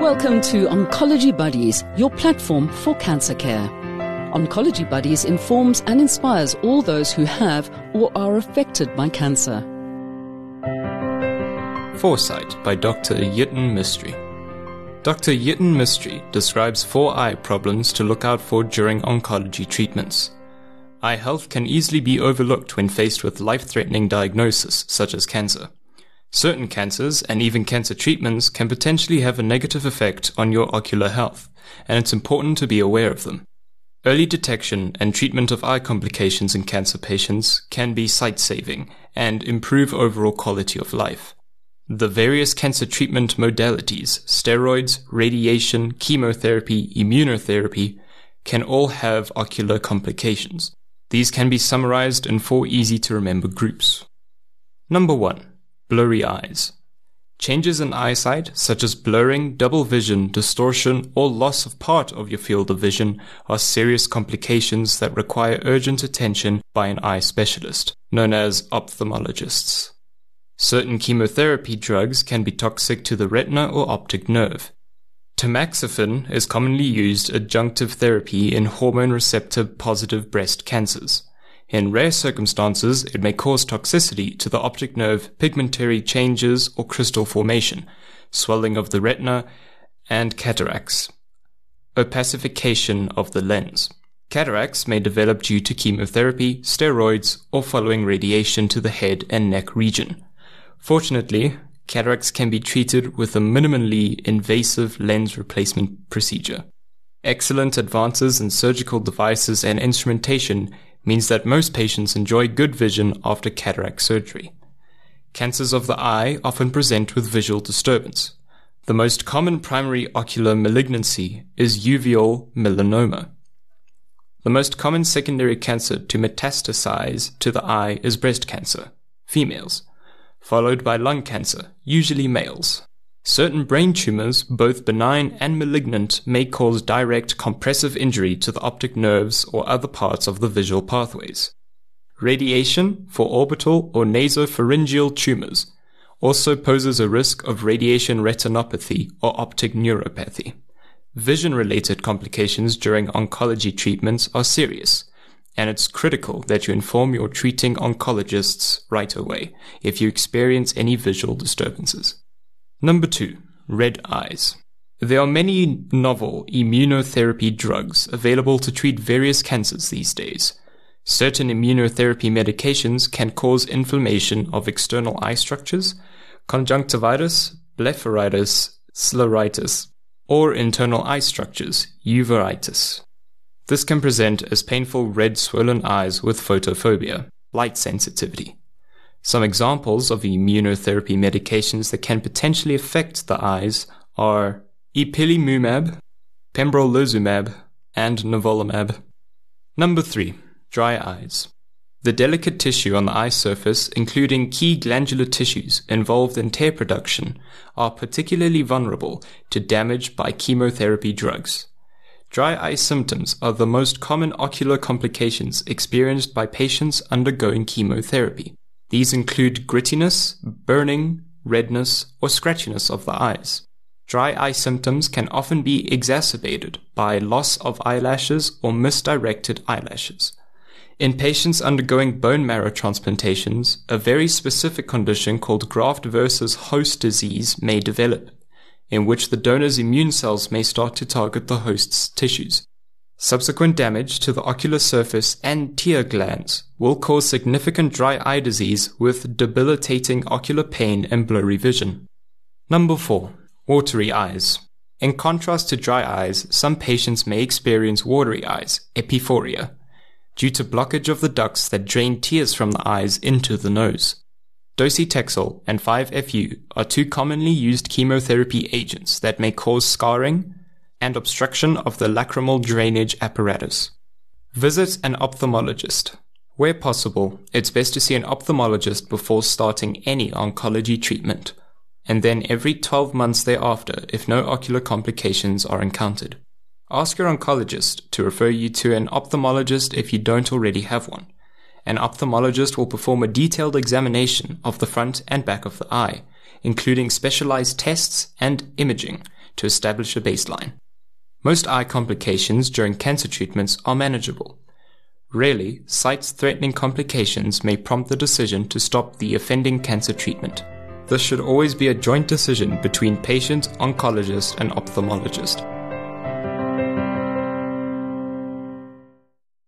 Welcome to Oncology Buddies, your platform for cancer care. Oncology Buddies informs and inspires all those who have or are affected by cancer. Foresight by Dr. Yitin Mistry. Dr. Yitin Mistry describes 4 eye problems to look out for during oncology treatments. Eye health can easily be overlooked when faced with life-threatening diagnosis such as cancer. Certain cancers and even cancer treatments can potentially have a negative effect on your ocular health, and it's important to be aware of them. Early detection and treatment of eye complications in cancer patients can be sight-saving and improve overall quality of life. The various cancer treatment modalities, steroids, radiation, chemotherapy, immunotherapy, can all have ocular complications. These can be summarized in 4 easy-to-remember groups. Number 1. Blurry eyes. Changes in eyesight, such as blurring, double vision, distortion, or loss of part of your field of vision, are serious complications that require urgent attention by an eye specialist, known as ophthalmologists. Certain chemotherapy drugs can be toxic to the retina or optic nerve. Tamoxifen is commonly used adjunctive therapy in hormone receptor-positive breast cancers. In rare circumstances, it may cause toxicity to the optic nerve, pigmentary changes or crystal formation, swelling of the retina, and cataracts. Opacification of the lens. Cataracts may develop due to chemotherapy, steroids, or following radiation to the head and neck region. Fortunately, cataracts can be treated with a minimally invasive lens replacement procedure. Excellent advances in surgical devices and instrumentation means that most patients enjoy good vision after cataract surgery. Cancers of the eye often present with visual disturbance. The most common primary ocular malignancy is uveal melanoma. The most common secondary cancer to metastasize to the eye is breast cancer, females, followed by lung cancer, usually males. Certain brain tumors, both benign and malignant, may cause direct compressive injury to the optic nerves or other parts of the visual pathways. Radiation for orbital or nasopharyngeal tumors also poses a risk of radiation retinopathy or optic neuropathy. Vision-related complications during oncology treatments are serious, and it's critical that you inform your treating oncologists right away if you experience any visual disturbances. Number 2. Red eyes. There are many novel immunotherapy drugs available to treat various cancers these days. Certain immunotherapy medications can cause inflammation of external eye structures, conjunctivitis, blepharitis, scleritis, or internal eye structures, uveitis. This can present as painful red swollen eyes with photophobia, light sensitivity. Some examples of immunotherapy medications that can potentially affect the eyes are ipilimumab, pembrolizumab, and nivolumab. Number 3. Dry eyes. The delicate tissue on the eye surface, including key glandular tissues involved in tear production, are particularly vulnerable to damage by chemotherapy drugs. Dry eye symptoms are the most common ocular complications experienced by patients undergoing chemotherapy. These include grittiness, burning, redness, or scratchiness of the eyes. Dry eye symptoms can often be exacerbated by loss of eyelashes or misdirected eyelashes. In patients undergoing bone marrow transplantations, a very specific condition called graft versus host disease may develop, in which the donor's immune cells may start to target the host's tissues. Subsequent damage to the ocular surface and tear glands will cause significant dry eye disease with debilitating ocular pain and blurry vision. Number 4. Watery eyes. In contrast to dry eyes, some patients may experience watery eyes, epiphoria, due to blockage of the ducts that drain tears from the eyes into the nose. Docetaxel and 5-FU are 2 commonly used chemotherapy agents that may cause scarring and obstruction of the lacrimal drainage apparatus. Visit an ophthalmologist. Where possible, it's best to see an ophthalmologist before starting any oncology treatment, and then every 12 months thereafter if no ocular complications are encountered. Ask your oncologist to refer you to an ophthalmologist if you don't already have one. An ophthalmologist will perform a detailed examination of the front and back of the eye, including specialized tests and imaging, to establish a baseline. Most eye complications during cancer treatments are manageable. Rarely, sight-threatening complications may prompt the decision to stop the offending cancer treatment. This should always be a joint decision between patient, oncologist, and ophthalmologist.